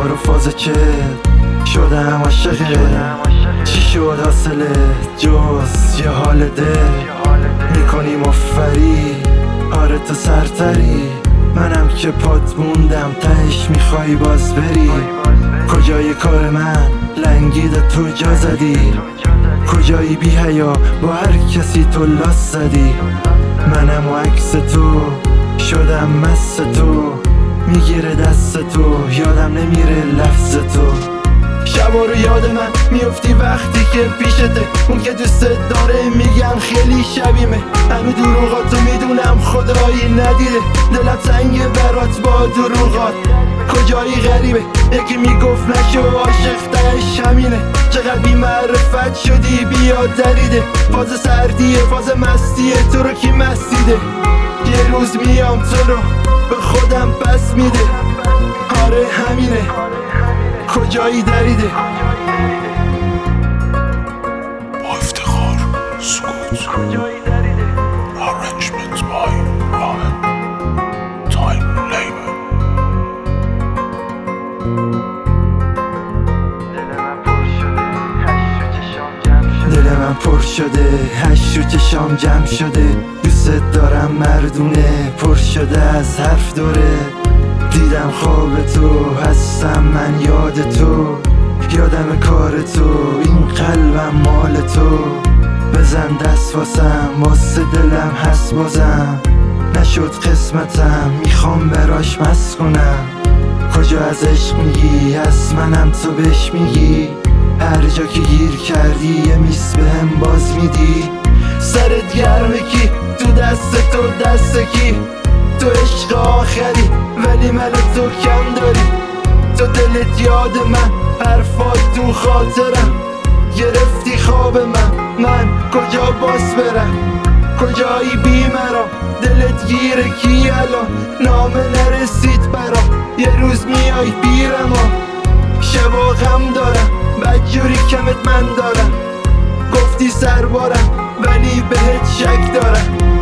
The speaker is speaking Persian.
رو فاز که شدم عاشقه. چی شد حاصله جز یه حال دل میکنیم افری؟ آره تو سرتری، منم که پات موندم تهش میخوای باز بری. کجای کار من لنگید تو جا زدی؟ کجایی بی حیا با هر کسی تو لاس زدی؟ منم و عکس تو شدم مست تو، میگیره دست تو یادم نمیره لفظ تو. شبا رو یاد من میفتی وقتی که پیشته، اون که دوست داره میگم خیلی شبیمه. همه دروغاتو میدونم خدایی ندیده، دلم تنگه برات با دروغات. کجایی غریبه یکی میگفت نشو عاشق تهش همینه. چقدر بی معرفت شدی بیا دریده، فاز سردیه فاز مستیه تو رو کی مستیده؟ یه روز میام تو رو به خودم پس میده. آره همینه کجایی دریده؟ با افتخار سکوت کجایی دریده؟ Arrangement by Ramen Time Labor. دل من پر شده هش و چشام جمع شده. دوست دارم مردونه پر شده از حرف دوره. دیدم خواب تو هستم من یاد تو، یادم کار تو این قلبم مال تو. بزن دست واسه دلم هست بازم، نشد قسمتم میخوام براش مست کنم. کجا از عشق میگی از منم تو بهش میگی؟ هر جا که گیر کردی یه میس بهم باز میدی. سرت گرمه کی تو دست کی؟ تو عشق آخری ولی من تو کم داری. تو دلت یاد من حرفات تو خاطرم، گرفتی خواب من کجا باز برم؟ کجایی بی مرا دلت گیره کی الان؟ نامه نرسید برا یه روز میای بیرم ها. شبا غم دارم بدجوری کمت من دارم، گفتی سربارم ولی بهت شک دارم.